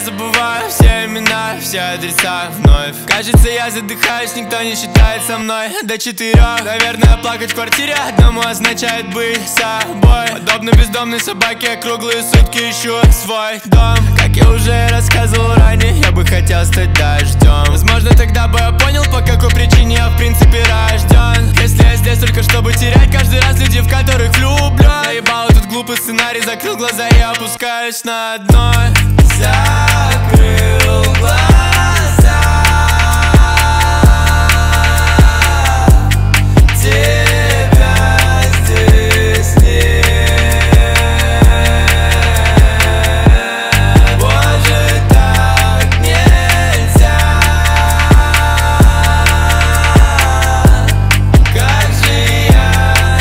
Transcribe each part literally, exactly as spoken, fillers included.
забываю все имена, все адреса вновь. Кажется, я задыхаюсь, никто не считает со мной до четырех. Наверное, плакать в квартире одному означает быть собой. Подобно бездомной собаке, круглые сутки ищу свой дом. Как я уже рассказывал ранее, я бы хотел стать дождем. Возможно, тогда бы я понял, по какой причине я в принципе рожден. Если я здесь только чтобы терять каждый раз людей, в которых влюблен. Заебал этот глупый сценарий, закрыл глаза и опускаюсь на дно. Закрыл глаза, тебя здесь нет. Боже, так нельзя. Как же я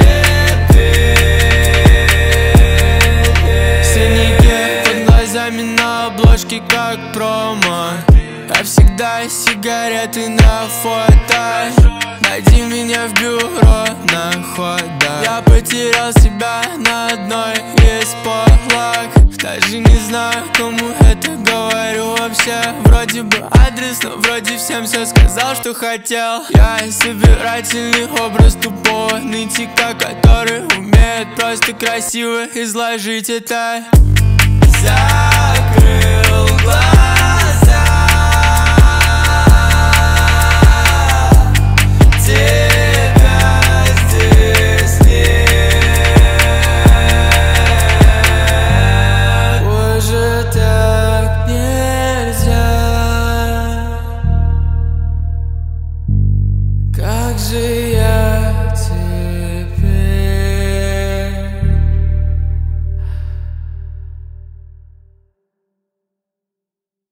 теперь? Синяки под глазами на обложке, как промо. Я всегда сигареты на фото. Найди меня в бюро на ходах. Я потерял себя на одной из полок. Даже не знаю, кому это говорю вообще. Вроде бы адрес, но вроде всем все сказал, что хотел. Я собирательный образ тупого нытика, который умеет просто красиво изложить это. Закрыл глаза, тебя здесь нет. Боже, так нельзя. Как же я